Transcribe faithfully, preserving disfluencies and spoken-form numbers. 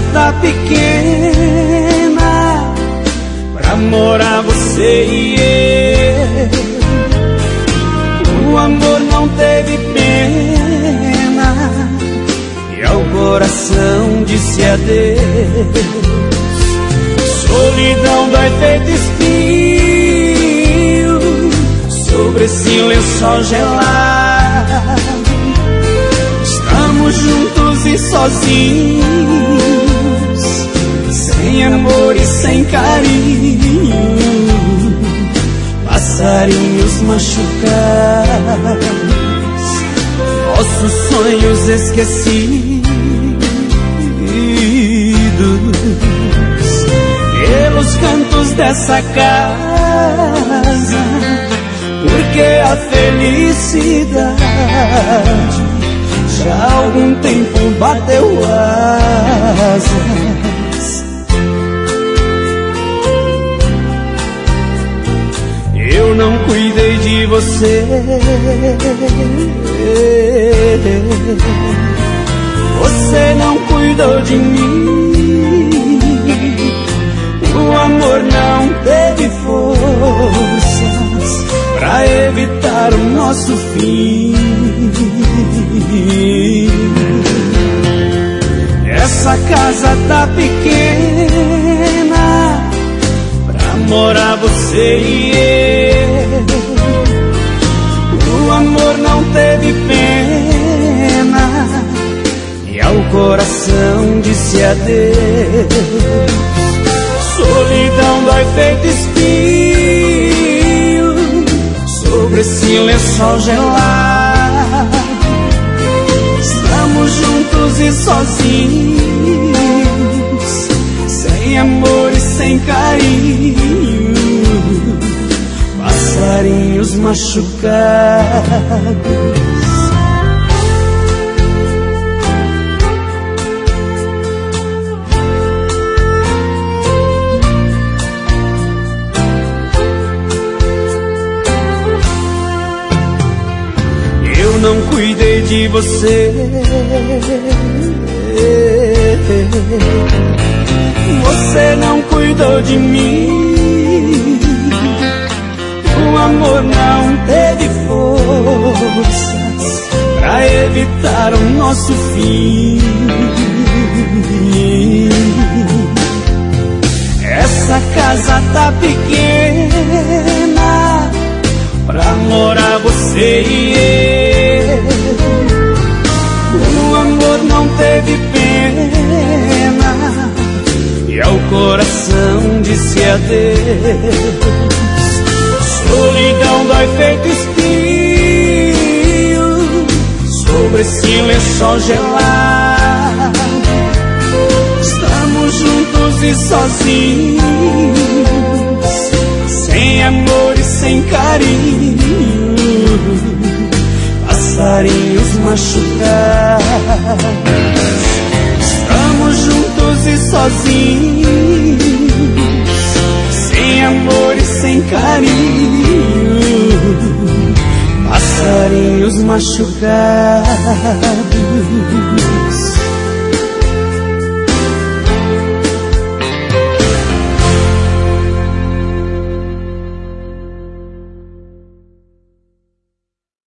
tá pequena pra morar você e eu. O amor não teve pena e ao coração disse adeus. Solidão dói feito espinho sobre esse lençol gelado. Estamos juntos e sozinhos, sem amor e sem carinho. Passarinhos machucados, nossos sonhos esquecidos. Pelos cantos dessa casa, porque a felicidade já há algum tempo bateu asas. Eu não cuidei de você, você não cuidou de mim. O amor não teve forças pra evitar o nosso fim. Essa casa tá pequena pra morar você e eu. O amor não teve pena e ao coração disse adeus. Solidão dói feito espinho sobre esse lençol gelado. Estamos juntos e sozinhos, sem amor e sem carinho. Passarinhos machucados. Eu não cuidei de você, você não cuidou de mim. O amor não teve forças pra evitar o nosso fim. Essa casa tá pequena pra morar você e eu. O amor não teve pena e ao coração disse adeus. Solidão dói feito espinho sobre esse lençol gelado. Estamos juntos e sozinhos, sem amor e sem carinho. Passarinhos machucados. Estamos juntos e sozinhos, sem amor e sem carinho. Passarinhos machucados.